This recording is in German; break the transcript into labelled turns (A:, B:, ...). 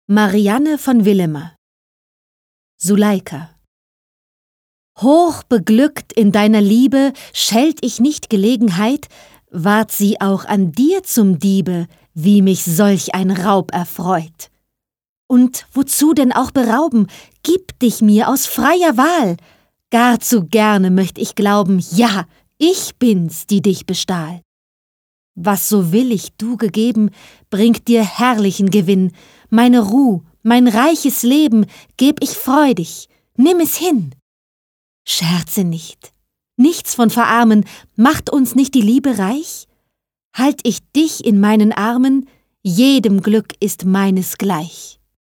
A: Marianne von Villemer. Suleika. Hoch beglückt in deiner Liebe, schält ich nicht Gelegenheit, ward sie auch an dir zum Diebe, wie mich solch ein Raub erfreut. Und wozu denn auch berauben, gib dich mir aus freier Wahl, gar zu gerne möcht ich glauben, ja, ich bin's, die dich bestahl. Was so willig du gegeben, bringt dir herrlichen Gewinn, meine Ruh, mein reiches Leben geb ich freudig, nimm es hin. Scherze nicht, nichts von Verarmen, macht uns nicht die Liebe reich? Halt ich dich in meinen Armen, jedem Glück ist meines gleich.